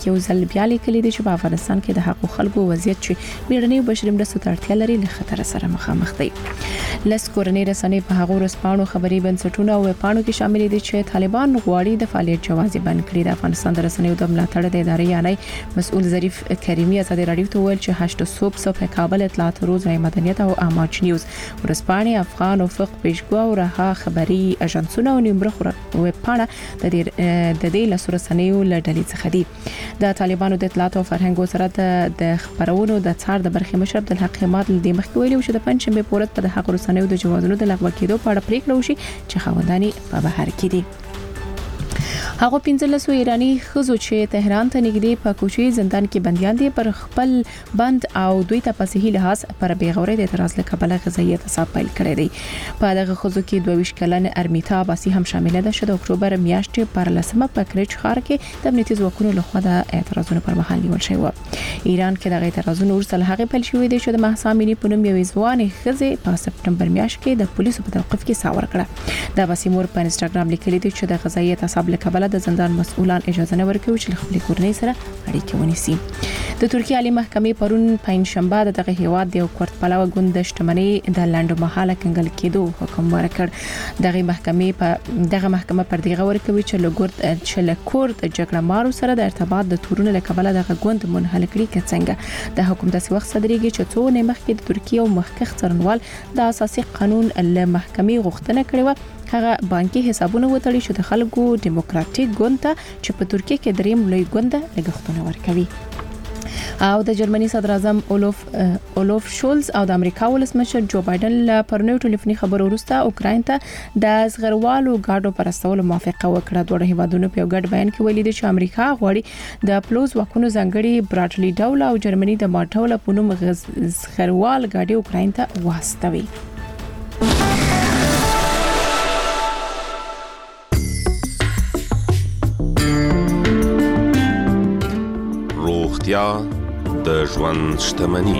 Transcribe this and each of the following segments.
یو ځل بیا لیکلي دي چې په افغانستان کې د حقوقو خلکو وضعیت چې بیړنۍ بشري مرستو ته اړتیا لري له خطر سره مخامخ دی. لس کورنۍ رسنۍ په هغو ورځپاڼو خبري بنسټونو او ویبپاڼو کې شامل دي چې طالبان غواړي د فعالیت جواز بند کړي. د افغانستان د رسنیو د ملاتړ د ادارې یعنی مسؤل ظریف کریمي ازادي رادیو ته ویل چې 8 صبح په کابل اطلاعات روز رای مدنیت او اماج نیوز ورځپاڼې افغان افق پیشګو او رها خبري اژانسونه او نیمبره ویبپاڼه د دې لسو رسنیو له ډلې څخه دي. د طالبانو د اطلاعات او فرهنګ سره د خبرونو د څار د برخې مشر عبدالحق حماد د مخکې ویلي چې د پنځمې پورت په حق رسنیو د جوازونو د لغوه کېدو په اړه پریکړه وشي چې خاوندانی په بهر کې دي. هغه 15 ایرانی خزو چې تهران ته نږدې په کوچي زندان کې بنديان دي پر خپل بند او دوی ته په صحیح لحاظ پر بیغوري د اعتراض له کبله غذایی اعتصاب پیل کړی دی. په دغه خزو کې 22 کلن ارمیتا عباسی هم شامل ده چې د اکتوبر میاشتې پر لسمه په کریچ ښار کې د امنیتي ځواکونو لخوا د اعتراضونو پر مهال نیول شوی و. ایران کې دغه اعتراضونو ورسره هغه پیل شوی دی چې د مهسا امینی په نوم یوې ځوانې ښځې په سپټمبر میاشت کې د پولیسو په توقف کې ساور کړه. د عباسی مور په انستګرام لیکلي دی چې د غذایی اعتصاب له کبله د زندان مسؤلان اجازه نه ورکوي چې خپل کورنۍ سره اړیکه ونیسي. د ترکیه عالی محکمې پرون پنځشنبه دغه هیواد د کورت پلاو ګوند د شتمنۍ د لاندو مهاله کنګل کېدو حکم ورکړ. دغه محکمه پر دغه ورکوي چې له کورد جګړه مارو سره د ارتباط د تورونو له کبله دغه ګوند منحل کړي کڅنګ. د حکومت داسې وخت صدرېږي چې څو نه مخکې د ترکیه او مخکخ څرنوال د اساسي قانون له محکمې غوښتنه کړې و هغه بانکي حسابونه وتړي چې د خلکو ډیموکراټیک ګوند ته چې په ترکیه کې دریم لوی ګوند لګښتونه ورکوي. او د جرمني صدر اعظم اولوف شولز او د امریکا ولسمشر جو بایدن له پرونیو ټلیفوني خبرو وروسته اوکراین ته د زغروالو ګاډو پرستولو موافقه وکړه. دوه هیوادونو په ګډ بیان کې ویلي دي چې امریکا غواړي د پلوز واکونو ځانګړي براټلی ډول او جرمني د ماټول په نوم زغروال ګاډي اوکراین ته واستوي. د ژوند شتمني.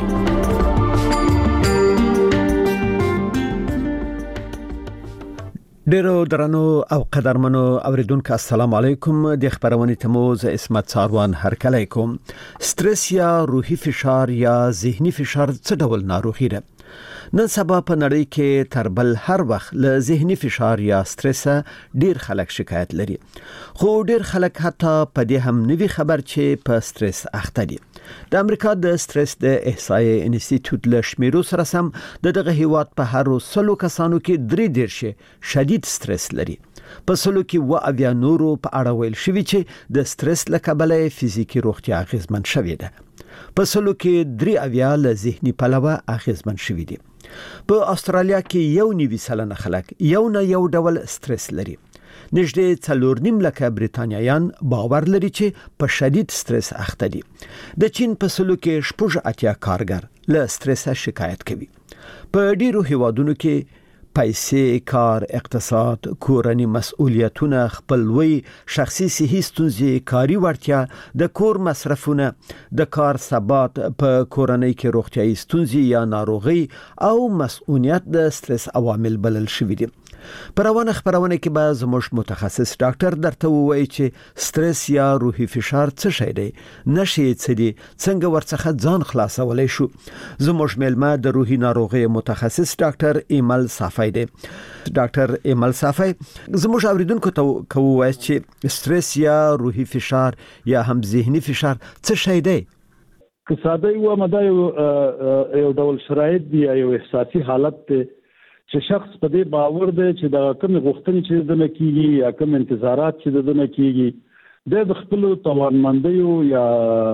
ډیرو درنو او قدرمنو اوریدونکو السلام علیکم. د خبرونې تموز اسمت ساروان هرکلی کوم. سترس یا روحي فشار یا ذهني فشار څه ډول ناروغي ده؟ نن سبا په نړۍ کې تر بل هر وخت له ذهني فشار یا سترس ډیر خلک شکایت لري. خو ډیر خلک حتی په دې هم نوي خبر چې په سترس اخته دي. د امریکا د سترس د احصایې انسټیټیوټ له شمیرو سره سم دغه هیواد په هر 100 کسانو کې 3 شدید سترس لري. په سلو کې اویا نورو په اړه ویل شوی چې د سترس له کبله فزیکی روغتیا اغیزمن شوی ده. په سلو کې 3 له ذهني پلوه اغیزمن شوی دي. په استرالیا کې 1.9% خلک یو ډول سترس لري. نږدې 4.5 لکه بریتانیایان باور لري چې په شدید سترس اخته دي. د چین په سلو کې 8 کارګر له سترس شکایت کوي. په ډیرو هیوادونو کې پیسې، کار، اقتصاد، کورنی مسؤلیتونه، خپلوي، شخصي صحي ستونزې، کاري وړتیا، د کور مصرفونه، د کار ثبات، په کورنۍ کې روغتيایي ستونزې یا ناروغي او مسؤلیت د سترس عوامل بلل شوي دي. پر روانه خبرونه کې به زموږ متخصص ډاکټر درته وایي چې سترس یا روحي فشار څه شی دی، نشي څه دي، څنګه ورڅخه ځان خلاصولای شو. زموږ ملما د روحي ناروغي متخصص ډاکټر ایمل صافی دی. ډاکټر ایمل صافی زموږ اوریدونکو ته کوي چې سترس یا روحي فشار یا هم ذهني فشار څه شی دی؟ که ساده یو مده یو ډول شرایط دی، یو احساسي حالت دی چې شخص په دې باور دی چې د کوم غوښتنې چې دنه کیږي یا کوم انتظارات چې دنه کیږي د خپل توانمندیو یا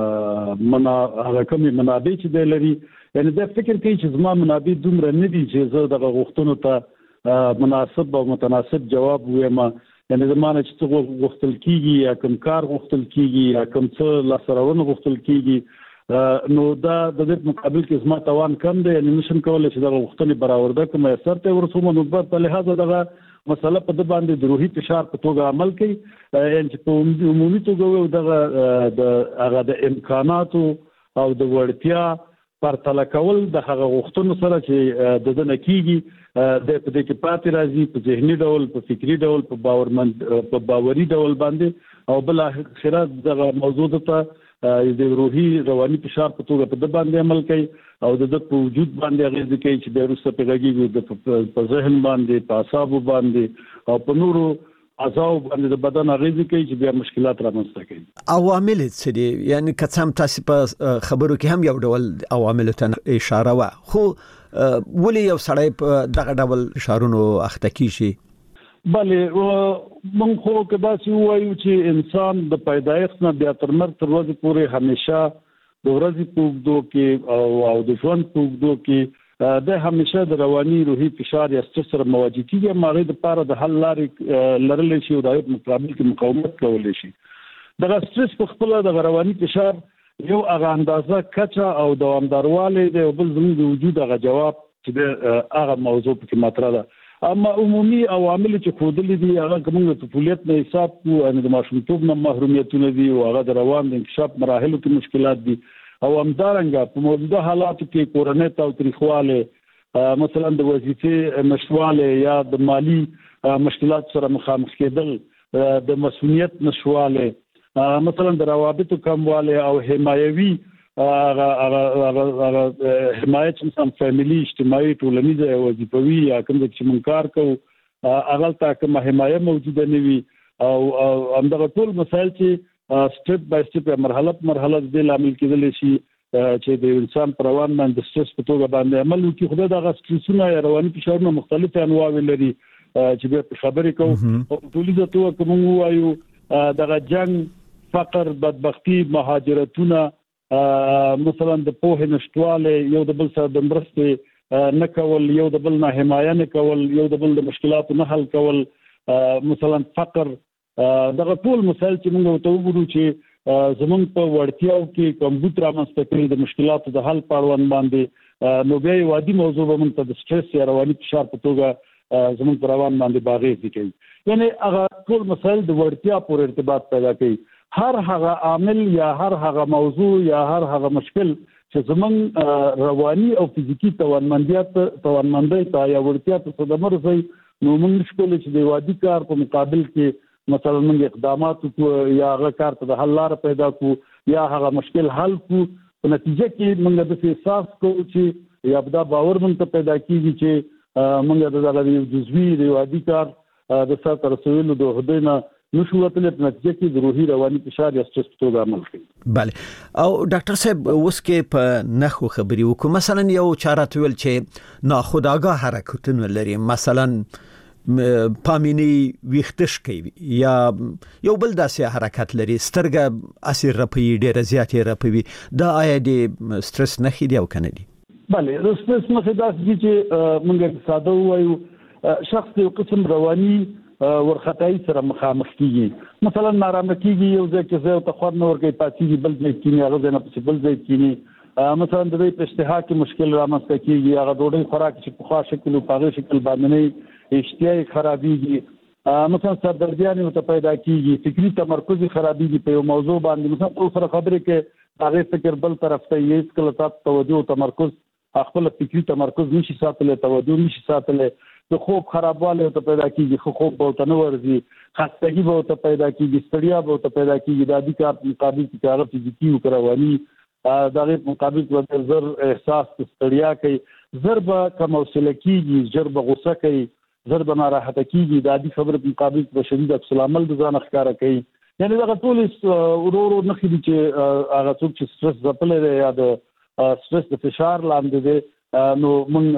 هغه کوم منابع چې دی لري، یعنی د فکر کوي چې زما منابع دومره نه دي چې زه د غوښتنو ته مناسب او متناسب جواب وایم. یعنی زمانه چې څه غوښتل کیږي یا کوم کار غوښتل کیږي یا کوم څه لاسرونه غوښتل کیږي، نو دا د دې مقابل کې زما توان کم دی، یعنی نشم کولای چې د غوښتنې برابر کم اثر ته ورسوم. نو په لحاظ دغه مسله په د باندې د روحي فشار په توګه عمل کوي، یعنی چې په عمومي توګه دغه د هغه د امکاناتو او د وړتیا پرتله کول د هغه غوښتنو سره چې د دنه کیږي د په دې کې پاتې راځي، په ذهني ډول، په فکری ډول، په باوري ډول باندې او بل اخره دغه موضوع ته د روحي رواني فشار په توګه په د باندې عمل کوي او د په وجود باندې غږ کوي چې د روسه په غږیږي د په ذهن باندې په اعصاب باندې او په نورو اعضاء باندې د بدن غږ کوي چې بیا مشکلات رامنځته کوي. عوامل څه دي؟ یعنی کڅم تاسو په خبرو کې هم یو ډول عوامل ته اشاره وا، خو ولې یو سړی په دغه ډول اشارونو اخته کیږي؟ بله مونږ خو کدا چې وایو چې انسان د پیدایښت نه بیا تر مرګ تر ورځې پورې همیشه د ورځې په اوږدو کې او د ژوند په اوږدو کې د همیشه د رواني روحي فشار یا سترس سره مواجه کیږي. ماغه د لپاره د حل لارې لرل شي او د مقابل کې مقاومت کول شي. د سترس په خپل د رواني فشار یو هغه اندازه کچا او دوامدارواله د بل زموږ د وجود هغه جواب چې د هغه موضوع په مطرح ده. اما عمومي عوامل چې خودلې دي هغه کومه د طفولیت نه حساب کو ان د ماشومتوب نه محرومیتونه دي او هغه د روان د انکشاف مراحلو کې مشکلات دي او همدارنګه په موجوده حالاتو کې کورنۍ تاوتریخواله مثلا د وظیفې نشواله یا د مالی مشکلات سره مخامخ کېدل، د مسؤلیت نشواله مثلا د روابطو کمواله او حمایوي حمایت مثلا فاميلي اجتماعي ټولنیز او وظیفوي یا کوم چې منکار کو اغل تا کوم حمایه موجوده نوي او همدغه ټول مسایل چې سټپ بای سټپ مرحله د عامل کېدل شي چې د انسان پر روان باندې سترس په توګه باندې عمل وکړي. خدای دا سترسونه یا رواني فشارونه مختلف انواع لري چې به خبرې کوو او ټولې ته کوم وایو دغه جنگ، فقر، بدبختی، مهاجرتونه مثلا د پوهې نشټواله، یو د بل سره د مرستې نه کول، یو د بل نه حمایه نه کول، یو د بل د مشکلاتو نه حل کول، مثلا فقر، دغه ټول مسایل چې موږ ته وګورو چې زمونږ په وړتیاو کې کمبود رامنځته کوي د مشکلاتو د حل پاروان باندې نو بیا یو عادي موضوع به موږ ته د سټرس یا رواني فشار په توګه زمونږ پر روان باندې باغې کوي. یعنی هغه ټول مسایل د وړتیا پورې ارتباط پیدا کوي. هر هغه عامل یا هر هغه موضوع یا هر هغه مشکل چې زمون رواني او فزیکی توانمندي ته یا ورتیا ته صدمه رسوي نو موږ مشکل چې د وادي کار په مقابل کې مثلا موږ اقدامات کو یا هغه کار ته حل لار پیدا کو یا هغه مشکل حل کو، په نتیجه کې موږ د احساس کوو چې یا بدا باور موږ ته پیدا کیږي چې موږ د جزوی د وادي کار د سر تر رسولو د هدینا نشو وتل په نتیجه کې د روحي رواني فشار یا سترس په توګه عمل کوي. بله او ډاکټر صاحب اوس کې په نخو خبري وکړو، مثلا یو چاره تول چې ناخودآگاه حرکتونه لري، مثلا پامینی ویختش کوي یا یو بل داسې حرکت لري سترګه اسیر رپي ډیره زیاتې رپي، دا آیا د سترس نه خېدي او کنه دي؟ بله د سترس نه خېدي چې موږ ساده وایو شخص یو قسم رواني ورخطای سره مخامخ کیږي، مثلا نارامه کیږي، یو ځای کې زه ته خور نه ورګي پاتېږي، بل ځای کې نه هغه نه پسې بل ځای کې مثلا د دې په اشتها کې مشکل رامنځته کیږي، هغه ډوډۍ خوراک چې په خاص شکل او په شکل باندې نه اشتهای خرابېږي، مثلا سردردیان ته پیدا کیږي، فکری تمرکز خرابېږي په یو موضوع باندې، مثلا ټول سره خبرې کې هغه فکر بل طرف ته یې کله تاسو توجه او تمرکز خپل فکری تمرکز نشي ساتل، توجه نشي ساتل، د خوب خرابواله ته پیدا کیږي، خوب به ته نه ورځي، خستګي به ته پیدا کیږي، ستړیا به ته پیدا کیږي، د دې کار په مقابل کې هغه فزیکی او رواني دغه مقابل کې زر احساس ستړیا کوي، زر به کم حوصله کیږي، زر به غوسه کوي، زر به ناراحته کیږي، د دې خبر په مقابل کې شدید عکس العمل د ځان ښکارا کوي. یعنی دا ټول ورو نه خېدي چې هغه څوک چې سترس ځپلې یا د سترس د فشار لاندې دي نو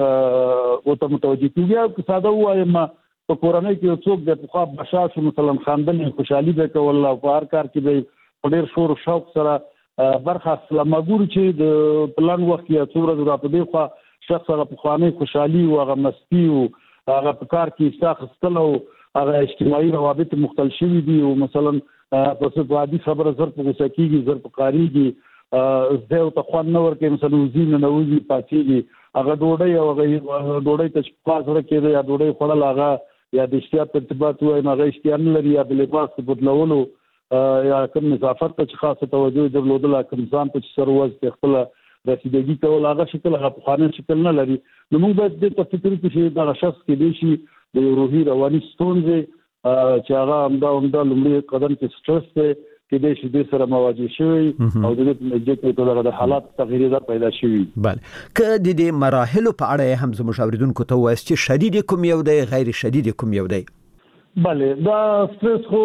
موږ او ته متوجي کیږو. که ساده وایم په کورنۍ کې څوک د خو بشاش مثلا خاندل خوشحالي به کول او په هر کار کې به ډېر شور او شوق سره برخه سلامګور چې د پلان وخت یا څوره د په دی خو شخص هغه په خواني خوشحالي او هغه مستی او هغه په کار کې استخستل او هغه اجتماعي روابط مختل شوي دي او مثلا په څه وادي خبره زر په غوسه کیږي، زر په قاریږي، زه او ته خوان نه ورکې مثلا وزین نه وزي پاتېږي، هغه ډوډۍ او هغه ډوډۍ ته پاس ورکې یا ډوډۍ خړل هغه یا د اشتیا ترتیبات وای نه غیشتيان لري یا د لباس بدلولو یا کوم نظافت ته خاصه توجه درلودل، کوم ځان ته سروز ته خپل رسیدګي کول هغه شکل هغه په خانه شکل نه لري. نو موږ باید د فکر کې چې دا شخص کې دي شي د روحي رواني ستونزې چې هغه همدا لومړی قدم کې سټرس دی کې د شدې سره مواجه شوی او د نتیجې کې د حالات تغییر پیدا شوی. بله که د دې مراحل په اړه هم زموږ اوریدونکو ته وایي چې شدید کوم یو دی غیر شدید کوم یو دی؟ بله دا سټرس خو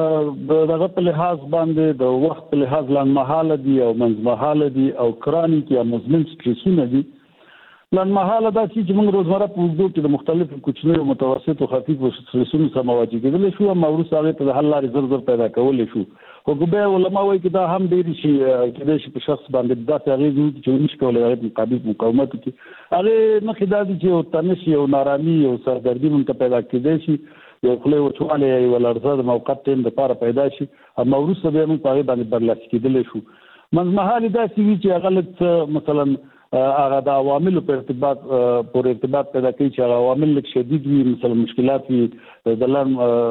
دغه په لحاظ باندې د وخت په لحاظ لنډمهاله دي او منځمهاله دي او کرونیک یا مزمن سټرسونه دي. لنډمهاله دا چې موږ روزمره په وګړو کې د مختلفو کوچنیو متوسط او خفیف سټرسونو سره مواجه کېدل شو او موروث هغه ته د حل لارې زر پیدا کول شو. خو ګوبه علماء وايي چې دا هم ډېر شي چې په شخص باندې دا تغییر چې نشي کولای هغه مقابل مقاومت کوي. هغه مخې دا دي چې تنش او نارامي او سردردي مونږ پیدا کېدای شي یو خله ورچواله یو لړزه د موقت تیم د لپاره پیدا شي او موروث به موږ په باندې برلاسي کېدل شو. منځمهاله دا چې هغه لږ مثلا هغه د عواملو په ارتباط پیدا کوي چې هغه عوامل لږ شدید وي مثلا مشکلات وي د لن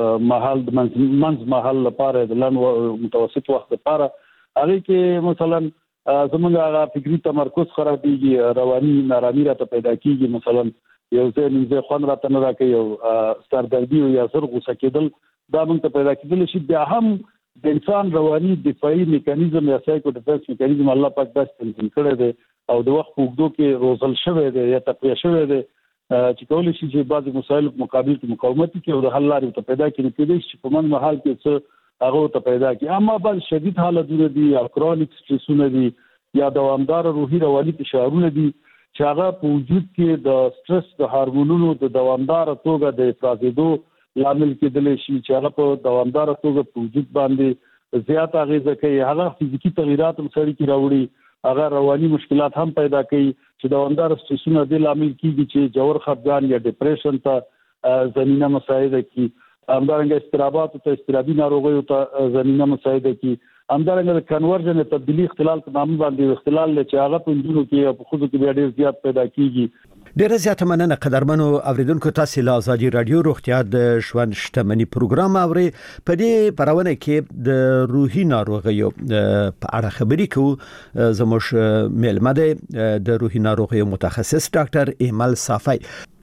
محل د منځ محل لپاره د لن متوسط وخت لپاره هغه کې مثلا زمونږ هغه فکری تمرکز خرابېږي رواني نارامي راته پیدا کیږي مثلا یو ځای نږدې خوند راته نه راکوي او سردردي او یا سر غوسه کېدل دا موږ ته پیدا کېدل شي. بیا هم د انسان رواني دفاعي میکانیزم یا سایکو ډیفنس میکانیزم الله پاک داسې تنظیم کړی دی او د وخت په اوږدو کې روزل شوی دی یا تقویه شوی دی چې کولی شي چې بعضې مسایلو په مقابل کې مقاومت وکړي او د حل لارې ورته پیدا کړي. کېدای شي په منځمهال کې څه هغه ورته پیدا کړي. اما بعض شدید حالتونه دي یا کرونیک سټرسونه دي یا دوامداره روحي رواني فشارونه دي چې هغه په وجود کې د سټرس د هورمونونو د دوامداره توګه د افرازېدو لامل کېدلی شي چې هغه په دوامداره توګه په وجود باندې زیات اغیزه کوي. هغه فزیکي تغیرات هم سړي کې راوړي هغه رواني مشکلات هم پیدا کوي چې دوامداره سټرسونه د لامل کېږي چې جوړ خپګان یا ډیپریشن ته زمينه مساعده کوي. همدارنګه استرابات او استرابي ناروغیو ته زمينه مساعده کوي. همدارنګه د کنورژن تبدیلی اختلال په نامه باندې اختلال چې هغه په انجونو کې او په خوځو کې بیا ډېر زیات پیدا کیږي. ډیره زیاته مننه قدرمنو اوریدونکو تاسو له ازادي رادیو روغتیا د ژوند شتمنۍ پروګرام اوري. په دې پرونه کې د روحي ناروغیو په اړه خبرې کوو. زموږ میلمه ده د روحي ناروغیو متخصص ډاکټر ایمل صافی.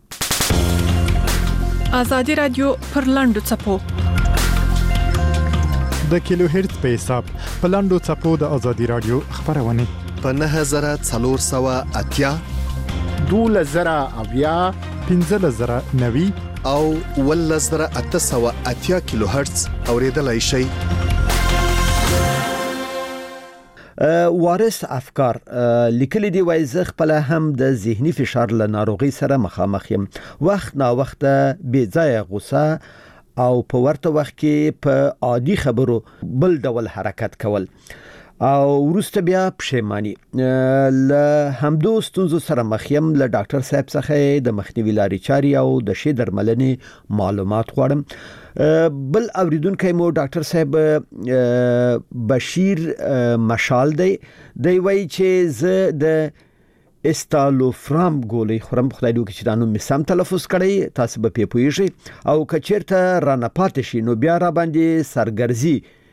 ازادي رادیو پر لاندو چپو د کیلو هرتز په حساب په لاندو چپو د ازادي رادیو خبرونه په 9480 2000 1590 او 1880 کیلو هرتز اوریدلای شي. وارث افکار لیکلي دی وای زه خپل هم د ذهني فشار له ناروغي سره مخامخ یم. وخت نا وخت بې ځای غوسه او په ورته وخت کې په عادي خبرو بل ډول حرکت کول او ورسته بیا پښیمانی. له همدو ستونزو سره مخ یم. له ډاکټر صاحب څخه د مخنیوي لارې چارې او د شی درملنې معلومات غواړم. بل اوریدونکو مو ډاکټر صاحب بشیر مشال دی وایي چې زه د استالوفرام ګولۍ خورم. خدای دې وکړي چې دا نوم مې سم تلفظ کړی. تاسو به پې پوهیږئ او که چېرته رانه پاتې شي نو بیا را باندې سرګرځي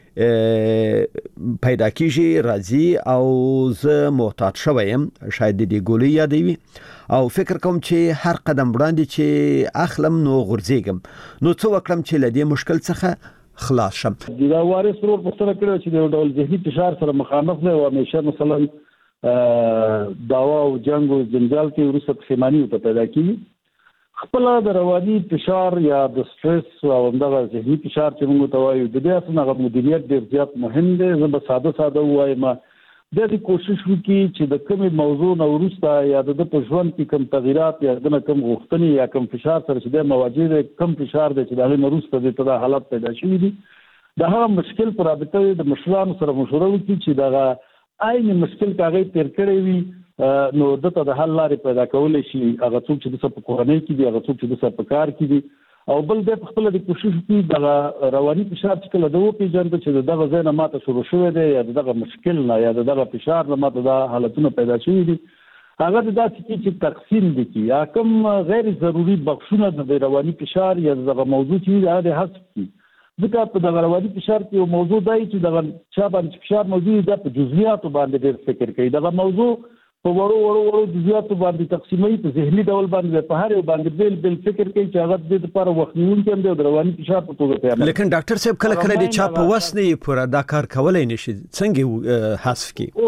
پیدا کیږي راځي او زه محتاط شوم شاید دې ګولۍ یادوي او فکر کوم چې هر قدم وړاندې چې اخلم نو غورځېږم. نو څه وکړم چې له دې مشکل څخه خلاص شم؟ دا وارث ورو پوښتنه کړې چې د ډول ذهني فشار سره مخامخ دی او همیشه مثلا داوا او جنگ او جنجال کې ورسره پښیمانی ته پیدا کیږي. خپل د رواني فشار یا د سټرس او همدغه ذهني فشار چې موږ ته وایو د دې اصله مدیریت ډیر زیات مهم دی. زه به ساده وایم د دې کوشش وکړي چې د کومې موضوع نو ورسته یا د په ژوند کې کوم تغیرات یا د کوم غوښتنې یا کوم فشار سره چې د مواجه دي کوم فشار دی چې د هغه ورسته د حالت پیدا شوی دي دا هغه مشکل پر رابطه د مشرانو سره مشوره وکړي چې دا عین مشکل کاغې تیر کړی وي نو دته د حل لارې پیدا کول شي. هغه څوک چې د په کورنۍ کې دي هغه څوک چې د په کار کې دي او بل د خپل د کوشش کې د رواني فشار چې کله د وپی جن چې دغه ځای نه ماته شروع شوه دی یا دغه مشکل نه یا دغه فشار نه ماته د حالتونو پیدا شوي دي هغه د داسې چې تقسیم دي کی یا کوم غیر ضروري بخښونه د رواني فشار یا دغه موضوع چې هغه حذف کی. ځکه په دغه رواني فشار کې یو موضوع دی چې دغه چا باندې فشار موضوع دی په جزئیات باندې ډېر فکر کوي. دغه موضوع په وړو جزئیاتو باندې تقسیموي په ذهني ډول باندې په هر یو باندې بل فکر کوي چې هغه د لپاره وخت نیونکی هم د رواني فشار په توګه پیدا. لیکن ډاکټر صاحب کله د چا په وس نه پوره دا کار کولای نشي څنګه حذف کی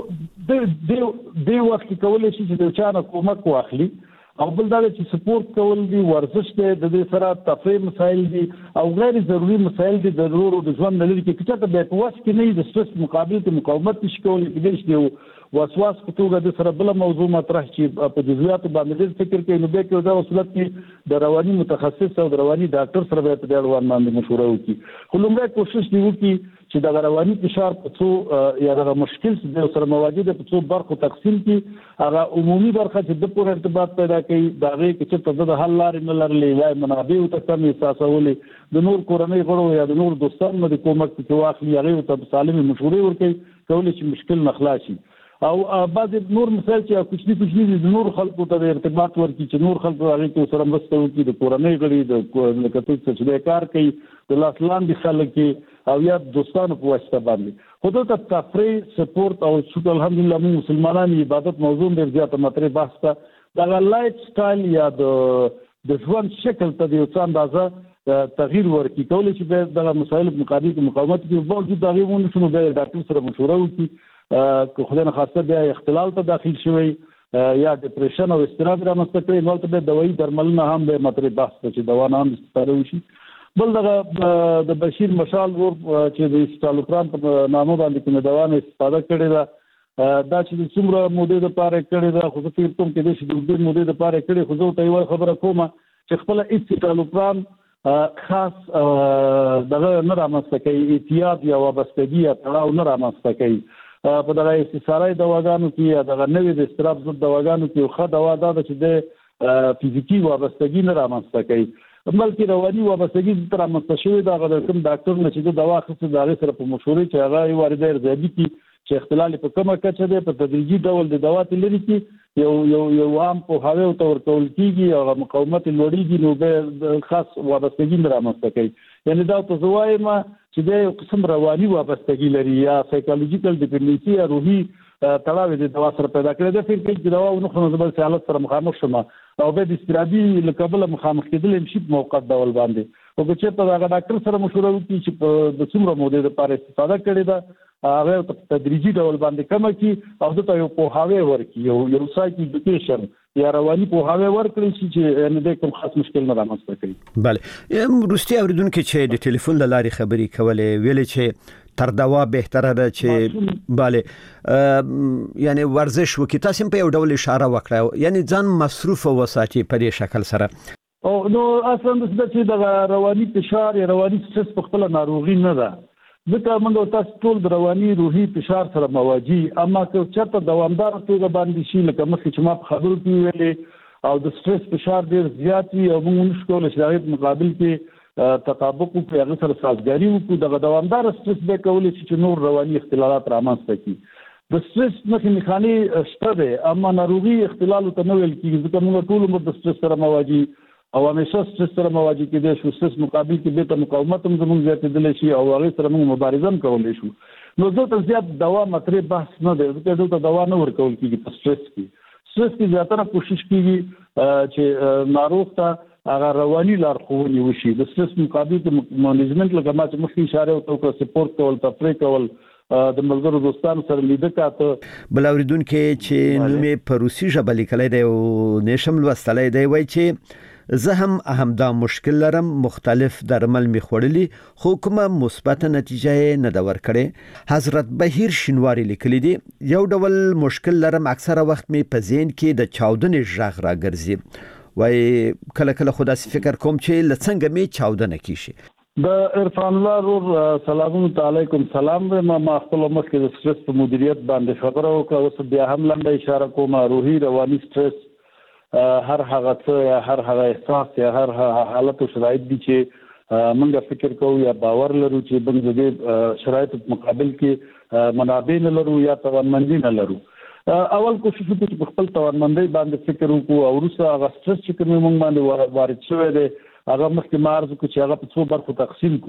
د وخت کولای شي چې د چا نه کومک واخلي او بل دا چې سپورت کول دي ورزش دی د دې سره تفریح مسایل دي او غیر ضروري مسایل دي د ضرورو د ژوند لري کې کته به په واسه کې نه د سټرس مقابل ته مقاومت نشي کولای کېږي وسواس په توګه د سره بل موضوع مطرح چې په جزئیاتو باندې فکر کوي نو به کې دا وصلت کې د رواني متخصص او د رواني ډاکټر سره به په دې اړه باندې مشوره وکړي خو لومړی کوشش دی وکړي چې د رواني فشار په څو یا د مشکل سره مواجه د په څو برخو تقسیم کړي هغه عمومي برخه چې د پوره ارتباط پیدا کوي دا غي چې د حل لارې نه لرلې یا منابع او تکم احساسولې د نور کورنۍ غړو یا د نور دوستانو د کومک په واخلي هغه ته سالمه مشورې ورکړي کولای چې مشکل نه خلاصي او بعض نور مثال چې کوچني د نور خلکو ته ارتباط ورکړي چې نور خلکو هغه ته سره مرسته وکړي د کورنۍ غړي د کتو چې کار کوي د لاسلاندې خلک او یا دوستانو په واسطه باندې خو د تفریح سپورت او شکر الحمدلله موږ مسلمانان عبادت موضوع ډېر زیاته مطرح بحث ته دا لایف سټایل یا د ژوند شکل ته د یو څه اندازه تغییر ورکړي کولای چې د مسایل مقابل مقاومت کې باوجود دا غوښتنه شنو د ډاکټر سره مشوره وکړي که خدای نه خاصه بیا اختلال ته داخل شوی یا ډیپریشن او استراب رامنځته کوي نو ته د دوايي درملنه هم به مطرح بحث چې دوا نه هم استفاده وشي بل د بشیر مشال ور چې د استالوپران په نامه باندې کوم دوا نه استفاده کړي دا چې څومره موده د پاره کړي دا خو په کوم کې د شې د موده د پاره کړي خو زه ته یو خبره کوم چې خپل استالوپران خاص دغه نه رامنځته کوي احتیاط یا وابستګي یا تړاو نه رامنځته کوي په دغه استثاري دواګانو کې دغه نوې د استراب ضد دواګانو کې خو دوا دا چې د فزیکی وابستګي نه رامنځته کوي بلکې رواني وابستګي تر رامنځته شوی دا غوډه کوم ډاکټر نه چې د دوا خصوصي دغه سره په مشورې چې هغه وارده ارزیابي کی چې اختلال په کومه کچه ده په تدریجي ډول د دوا تلري کې یو عام په هاوی او تور کول کیږي او مقاومت لوړیږي نو به خاص وابستګي نه رامنځته کوي یعنی دا په زوایم چې د قسم رواني وابستګي لري یا سایکولوژیکل ډیپندنسي یا روحي تړاو د دوا سره پیدا کړی دا فکر کوي چې دوا نو خو زبر حالت سره مخامخ شوم او به د استرابي لقبل مخامخ کېدل هم شي په موقت ډول باندې او که چېرته دا ډاکټر سره مشوره وکړي چې د څومره موده لپاره استفاده کړي دا هغه په تدریجي ډول باندې کم کی او د یو په هاوی ورکی یو سایکیډیکیشن یا رواني په هاوی ورکړي چې نه د کوم خاص مشکل نه رامنځته کوي bale روسي اوریدونکو چې د ټلیفون لاري خبري کولې ویلې چې تر دوا بهتره ده چې bale یعنی ورزش وکي تاسو په یو ډول اشاره وکړه یعنی ځان مصروف وساتي په دې شکل سره او نو اصلا د چې د رواني فشار یا رواني سټرس په خپل ناروغي نه ده ځکه موږ تاسو ټول د رواني روحي فشار سره مواجه اما که چېرته دوامدار توګه باندې شي لکه مخکې چې ما په خبرو کې ویلې او د سټرس فشار ډیر زیات وي او موږ نشو کولای چې د مقابل کې تطابق په هغه سره سازګاری وکړو د دوامدار سټرس به کولای چې نور رواني اختلالات رامنځته کړي د سټرس نه میخاني شته ده اما ناروغي اختلال ته نه ویل کیږي ځکه موږ ټول عمر د سټرس سره مواجه او همیشه سټرس سره مواجه کېدای شو سټرس مقابل کې به ته مقاومت هم زموږ زیاتېدلی شي او هغه سره موږ مبارزه هم کولی شو نو دلته زیات دوا مطرح بحث نه دی ځکه دلته دوا نه ورکول کېږي په سټرس کې زیاتره کوشش کېږي چې ناروغ ته هغه رواني لارښوونې وشي د سټرس مقابل کې منیجمنت لکه ما چې مخکې اشاره وکړه سپورت کول تفریح کول د ملګرو دوستانو سره لیدل کاته بل اوریدونکو چې نومې په روسي ژبه لیکلای دی او نشم لوستلای دی وای چې زه هم دا مشکل لرم مختلف درمل می خوړلی خو کومه مثبت نتیجه نه دا ورکړي حضرت بهیر شینواری لیکلی دی یو ډول مشکل لرم اکثره وخت می په ذهن کې د چاودنې ژغ راګرځي وای کله خدا سي فکر کوم چې لڅنګ می چاودنه کیشي د عرفان الله رور سلام علیکم سلام ما خپل مخکې د سټرس په مدیریت باندې خبره وکړه اوس بیا هم لنډه اشاره کوم روحي رواني سټرس هر هغه څه یا هر هغه احساس یا هر حالت او شرایط دي چې موږ فکر کوو یا باور لرو چې موږ د شرایط مقابل کې منابع نه لرو یا توانمندي نه لرو اول کوشش وکړو چې خپل توانمندي باندې فکر وکړو او وروسته هغه سټرس چې کوم موږ باندې وارد شوی دی هغه مخکې مارز کو چې هغه په څو برخو تقسیم کو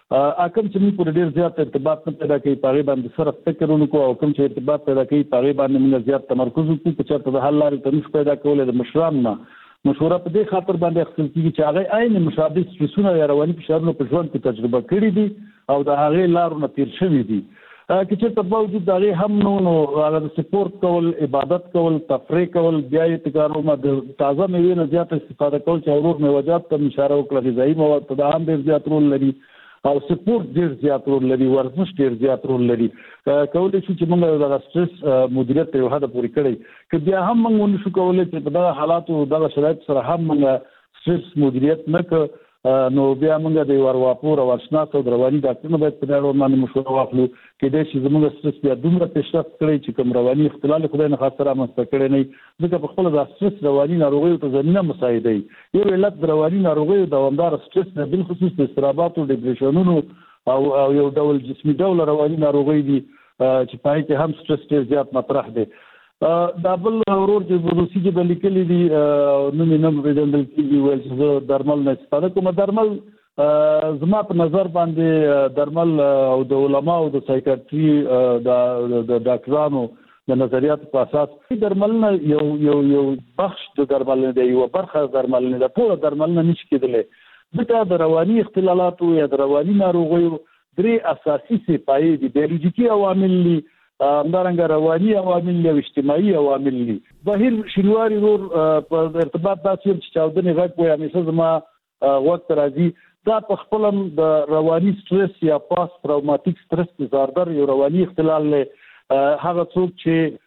اکم چې موږ پر ډیر زیات ارتباط نه پیدا کوي پاره باندې سره فکرونه کوو او کوم چې ارتباط پیدا کوي پاره باندې موږ زیات تمرکز وکړو چې چېرته د حل لارې تنوش پیدا کولای د مشران نه مشوره په دې خاطر باندې اخیستل کیږي چې هغه عین مشابه سترسونه یا رواني فشارونه په ژوند کې تجربه کړي دي او د هغه لارو نه تیر شوي دي چې چېرته باوجود د هغې هم نو هغه د سپورت کول عبادت کول تفریح کول بیا یې تکرارونه د تازه میوې نه زیات استفاده کول چې ورور میوجات ته اشاره وکړه غذایي مواد ته هم ډېر زیات رول لري او سپورت ډېر زیات رول لري ورزش ډېر زیات رول لري کولی شو چې موږ د سټرس مدیریت ته یو حد پورې کړی که بیا هم موږ ونشو کولی چې په دغه حالاتو دغه شرایط سره هم موږ سټرس مدیریت نه کړو نو بیا موږ د ورواپور او ورشناس او رواني ډاکټرانو باید په اړه باندې مشوره واخلو کېدای شي زموږ سټرس بیا دومره پیشرفت کړی چې کوم رواني اختلال خدای نه خاصه رامنځته کړی نه ځکه په خپل د سټرس رواني ناروغیو ته زمينه مساعده یو علت د رواني ناروغیو دوامدار سټرس نه بل خصوص د اضطرابات او ډیپریشنونو او یو ډول جسمي ډول رواني ناروغي دي چې پای کې هم سټرس ډېر زیات مطرح دی دا بل ورور چې په روسي کې د لیکلي دي نو مې نه پیژندل کېږي ویل چې درمل نه استفاده کوم درمل زما په نظر باندې درمل او د علماء او د سایکیاتري د ډاکټرانو د نظریاتو په اساس درمل نه یو بخش د درمل نه دی یو برخه درمل نه ده ټول درمل نه نشي کېدلی ځکه د رواني اختلالاتو یا د رواني ناروغیو درې اساسي صفایي دي بیولوژیکي عوامل دي همدارنګه رواني عوامل او اجتماعي عوامل دي بهر شینواري نور په ارتباط داسې چې چاودنې غږ وي همیشه زما وخت راځي دا په خپل د رواني سټرس یا پاست تراوماتیک سټرس ډیزاردر یو رواني اختلال له هغه څوک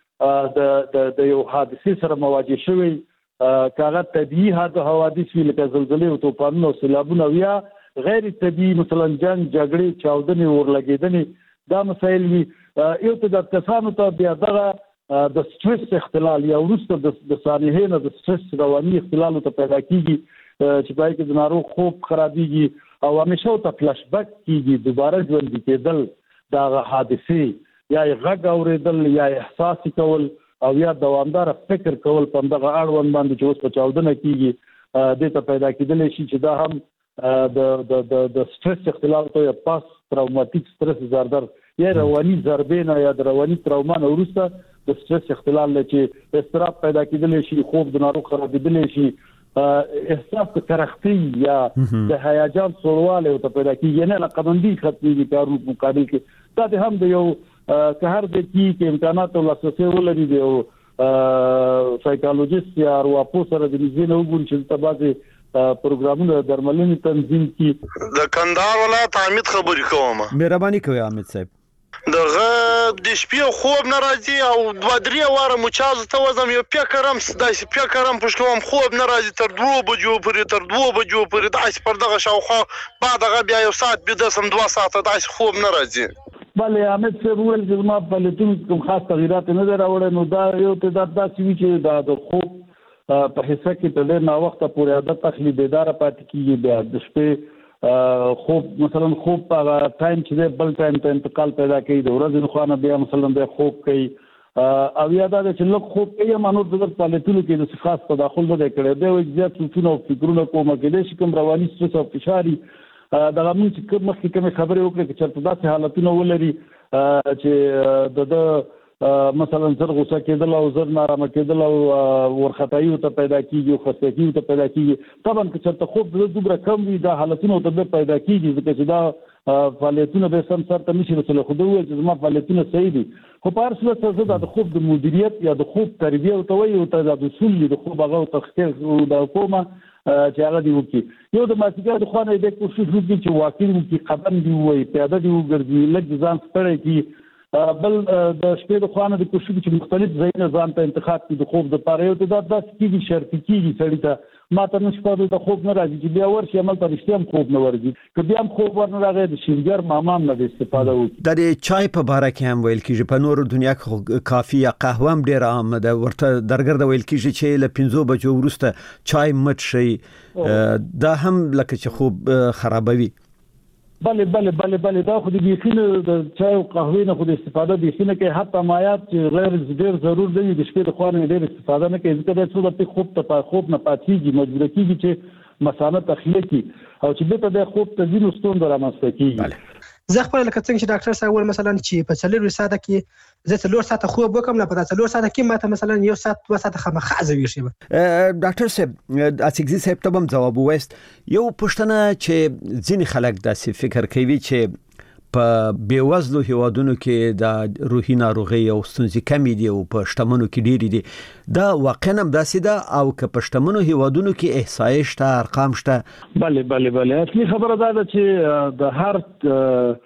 چې د یو حادثه سره مواجه شوی کاغه طبيعي حوادث وی لکه زلزلې او طوفانونه او سیلابونه یا غیر طبيعي مثلا جنگ جګړې چاودنې ورلګېدنې دا مسایل وی یو ته د کسانو ته بیا دغه د سټرس اختلال یا وروسته د سانحې نه د سټرس رواني اختلال ته پیدا کیږي چې پای کې د ناروغ خوب خرابېږي او همیشه ته فلاش بیک کیږي دوباره ژوند کېدل دا حادثه یا غږ اوریدل یا احساس کول او یا دوامدار فکر کول په دغه اړوند باندې چې اوس په چاودنه کیږي د ته پیدا کېدل شي چې دا هم د سټرس اختلال ته یا پاست تراوماتیک سټرس ډیزاردر یا رواني ضربې نه یا د رواني تراوما نه وروسته د سټرس اختلال چې اضطراب پیدا کېدلی شي خوب د ناروغ خرابېدلی شي احساس د کرختي یا د هیجان سورواله او ته پیدا کېږي نه لقبندي ختمي کارو مقابل کې دا هم د یو قهر د کې امکانات او لاسرسي ولري دی او سایکولوژیست یا ارواپوه سره د نږدې نه وګوري چې تاسو پروګرامونه درملنې تنظیم کی د کندهار ولایت حمید خبرې کوم مهرباني کوي حمید صاحب دغه د شپې خوب ناراضي او 2-3 واره مچاز ته وزم یو فکرم داسې فکرم پښکوم خوب ناراضي تر 2 بجو پورې داسې پر دغه شاوخوا بعد هغه بیا یو ساعت بده سم 2 ساعته داسې خوب ناراضي بله حمید صاحب ویل چې ما په لټون کوم خاص تغیرات نه راوړل نو دا یو ته داسې چې دا د خوب په حصہ کې په ډېر نا وخت پورې عادت تخلی بیدار پاتې کیږي بیا د شپې خوب مثلا خوب په ټایم چې بل ټایم ته انتقال پیدا کوي د ورځې خو نه بیا مثلا د خوب کوي او یا دا چې لږ خوب کوي مانو د پالټونو کې د خاص تداخل نه کړي دی او زیات څه فکرونه کوم کې د کوم رواني سترس او فشاري دا موږ چې کوم مخکې خبرې وکړو چې تاسو داسې حالتونه ولري چې د مثلا زر غوسه کېدل او زر نارامه کېدل او ورختایي ته پیدا کیږي او خستګي ته پیدا کیږي طبعا چې خوب د دوبره کم وي دا حالتونه ته پیدا کیږي ځکه چې دا فعالیتونه به سم سره نشي رسول خو دوی چې زما فعالیتونه صحیح دي خو په هر صورت سره د خوب د مدیریت یا د خوب تربیه او توي او ته د اصول د خوب هغه تخصیص او د کومه چې هغه دی وکي یو د ماسیګر د خوانه د کوشش وکړي چې واقعي وکي قدم دی وي پیاده دی وګرځي لږ ځان ستړی کی بل د شپې د خوانه د کوشش چې مختلف ځایونه ځان ته انتخاب کړي د خوب د پاره یو ته د کیږي شرط کیږي سړی ته ما ته نشو د خوب نه راځي چې بیا ورشي عمل ته رښتیا هم خوب نه ورځي که بیا هم خوب ورنه راغی د شیرګر مامام نه استفاده وکړي د چای په باره کې هم ویل کیږي په نورو دنیا کې کافي یا قهوه هم ډیر عام ده ورته درګرد ویل کیږي چې له 15 بجو وروسته چای مت شي دا هم لکه چې خوب خرابوي بله دا خو د بیخینه د چای او قهوې نه خو د استفاده بیخینه کې حتی مایات چې غیر ډیر ضرور دی د شپې د خوانه ډیر استفاده نه کوي ځکه دا څو د خوب نه پاتېږي مجبور کیږي چې مسانه تخلیقي او چې ته د خوب ته ځینو ستون درامسته کیږي. زه خپل لکه څنګه چې ډاکټر صاحب ول مثلا چې په 4 ساعته کې زه 4 ساعته خوب وکم نه په 4 ساعته کې ماته مثلا 1 ساعت 2 ساعت خامخا زوي شي. ډاکټر صاحب اڅګزي صاحب ته هم جواب وست یو پښتنه چې ځینې خلک داسې فکر کوي چې په بیوزلو هیوادونو کې د روحي ناروغي او ستونزې کمې دي او په شتمنو کې ډېری دي دا واقعا هم داسې ده او که په شتمنو هیوادونو کې احصایې شته ارقام شته؟ بله اصلي خبره دا ده چې د هر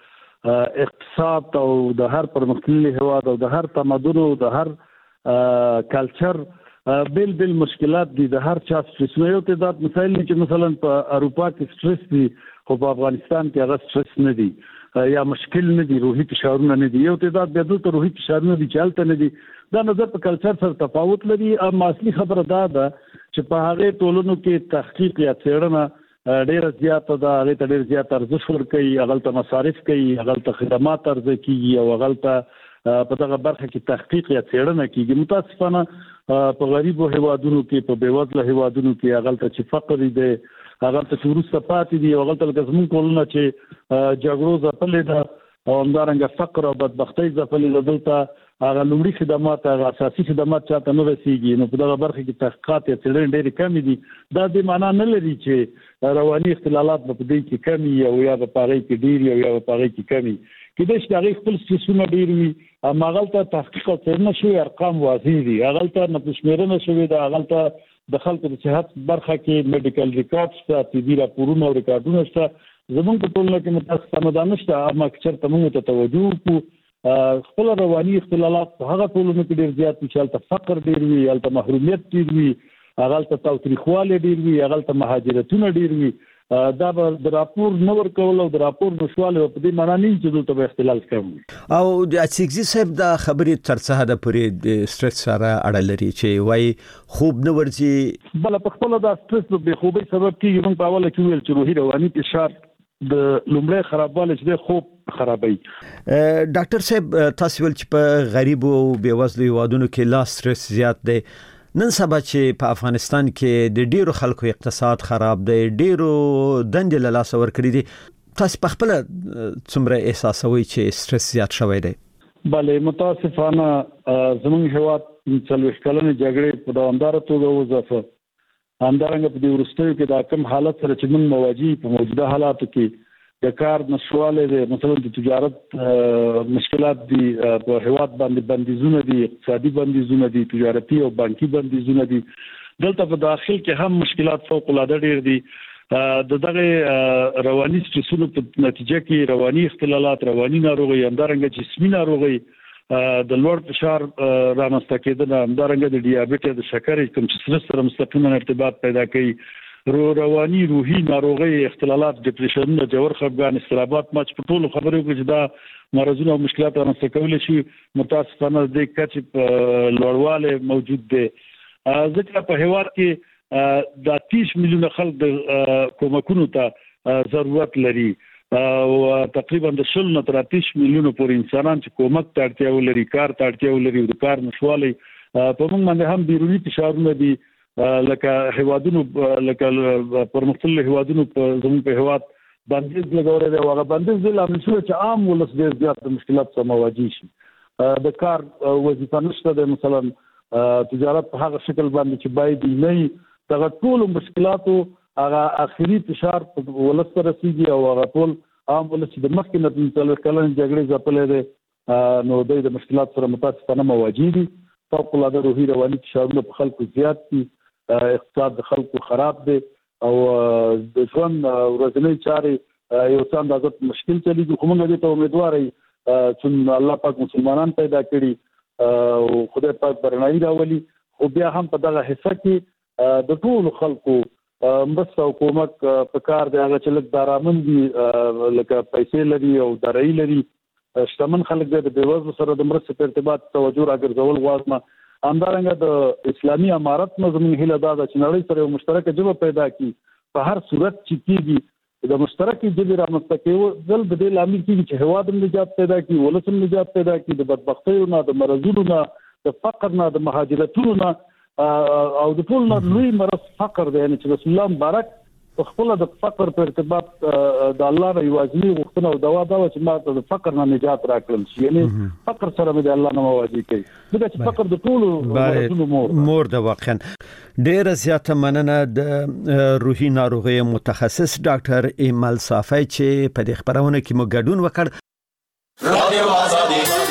اقتصاد او د هر پرمختللي هیواد او د هر تمدن او د هر کلچر بل مشکلات دي. د هر چا سترس یو تعداد مسایل چې مثلا په اروپا کې سترس دي خو په افغانستان کې هغه سترس نه دي یا مشکل نه دي، روحي فشارونه نه دي. یو تعداد بیا دلته روحي فشارونه دي چې هلته نه دي. دا نظر په کلچر سره تفاوت لري. اما اصلي خبره دا ده چې په هغه ټولنو کې تحقیق یا څېړنه ډېر زیاته ده، هغه ته ډېر زیات ارزښت ورکوي، هغه ته مصارف کوي، هغه ته خدمات عرضه کیږي او هغه ته په دغه برخه کې تحقیق یا څېړنه کیږي. متاسفانه په غریبو هیوادونو کې په بیوزله هیوادونو کې هغه ته چې فقر دی، هغه ته چې وروسته پاتې دي، هغه ته لکه زموږ کولونه چې جګړو ځپلې ده او همدارنګه فقر او بدبختۍ ځپلې ده، دلته هغه لومړي خدمات هغه اساسي خدمات چاته نه رسیږي. نو په دغه برخه کې تحقیقات یا څېړنې ډېرې کمې دي. دا د معنا نه لري چې رواني اختلالات په دې کې کمی او یا په هغه کې ډېری او یا په هغه کې کمی کېدای شي هغه خپل سیسونه ډېر وي. اما هغه ته تحقیق او څېړنه شوی ارقام واضح دي، هغه ته نفسمېرنه شوی ده، هغه ته د خلکو د صحت برخه کې میډیکل ریکارډز ته طبي راپورونه او ریکارډونه شته. زموږ په ټولنه کې متاسفانه دا نشته. اما چې موږ ته توجه وکړو خپل رواني اختلالات په هغه ټولنو کې ډېر زیات وي چې هلته فقر ډېر وي، هلته محرومیت ډېر وي، هغه ته تاوتریخوالی ډېر وي، هغه ته مهاجرتونه ډېر وي. دا به د راپور نه ورکول او د راپور نشواله په دې معنی نه چې دلته به اختلال کم وي. او د اڅګزي صاحب دا خبرې تر څه حد پورې د سټرس سره اړه لري چې وای خوب نه ورځي؟ بل په خپل دا سټرس به خوبي سبب کیږي. موږ په اوله کې ویل چې روحي رواني فشار د لومړی خرابوالی چې خوب خرابوي. ډاکټر صاحب تاسو ول چې په غریب او بیوزلو هیوادونو کې لا سټرس زیات دی. نن سبا چې په افغانستان کې د ډیرو خلکو اقتصاد خراب دی، ډیرو دندې له لاسه ورکړي دي، تاسو په خپل څومره احساسوي چې سټرس زیات شوی دی؟ بله متاسفانه زموږ هیواد 40 کلنې جګړې په دوامداره توګه وځفه. همدارنګه په دې وروستیو کې دا کوم حالت سره چې موږ مواجه په موجوده حالاتو کې د کار نشواله دي، مثلا د تجارت مشکلات دي، په هیواد باندې بندیزونه دي، اقتصادي بندیزونه دي، تجارتي او بانکي بندیزونه دي. دلته په داخل کې هم مشکلات فوق العاده ډیر دي. د دغه رواني سترسونو په نتیجه کې رواني اختلالات، رواني ناروغي، همدارنګه جسمي ناروغي، د لوړ فشار رامنځته کېدل، همدارنګه د ډیابیټ، د شکر کوم چې سره مستقیما ارتباط پیدا کوي، رواني روحي ناروغي، اختلالات، ډیپریشن، جوړ خپګان، استرابات، ماچ په ټولو خبرو کې چې دا مرزونه او مشکلات رامنځته کولای شي. متاسفانه د کچې په لوړواله موجود دي. ځکه په هیواد کې د 30 میلیونه خلک د کومکونو ته ضرورت لري او تقریبا د 20 نه تر 30 میلیونه پورې انسانان چې کومک ته اړتیا ولري، کار ته اړتیا ولري، د کار نشوالي په موږ باندې هم بیرونی فشارونه دي. لکه هیوادونو لکه پرمختللي هیوادونو په زموږ په هیواد بندیز لګوري دی، هغه بندیز د لامل شو چې عام ولس ډېر زیات د مشکلات سره مواجه شي. د کار وظیفه نشته ده، مثلا تجارت په هغه شکل باندې چې باید نه دغه ټول مشکلاتو هغه اخري فشار په ولس سره رسیږي او هغه ټول عام ولس چې د مخکې نه 40 کلن جګړې ځپلې ده نو د مشکلات سره متاسفانه مواجه دي. فوق العاده روحي رواني فشارونه په خلکو زیات دي، اقتصاد د خلکو خراب دی او د ژوند ورځنی چارې یو څه اندازه مشکل چلیږي. خو موږ دې ته امیدوار یو چې الله پاک مسلمانان پیدا کړي او خدای پاک برنامه راولي. خو بیا هم په دغه حصہ کې د ټولو خلکو مرسته او کومک په کار دی. هغه چې لږ دارامن دي، لکه پیسې لري او دارایي لري، شتمن خلک د بیوزلو سره د مرستې په ارتباط توجه راګرځول غواړم. همدارنګه د اسلامي امارت نظم هله دا چې نړۍ سره یو مشترکه ژبه پیدا کړي. په هر صورت چې کېږي د مشترکې ژبې رامنځته کېدل د دې لامل کېږي چې هیواد هم نجات پیدا کړي، ولس هم نجات پیدا کړي د بدبختیو نه، د مرضونو نه، د فقر نه، د مهاجرتونو نه او د ټول نه لوی مرض فقر دی. یعنې چې رسول الله مبارک خپل د فقر په ارتباط د الله نه یوازې غوښتنه او دوا دا چې ما ته د فقر نه نجات راکړل شي یعنی فقر سره مې د الله نه مواجه کړي دا چې فقر د ټولو مور د واقعا ډېر زیاته مننه د روحي ناروغي متخصص ډاکټر ایمل صافی چې په دې خبرونه کې مو ګډون وکړ. رادیو آزادي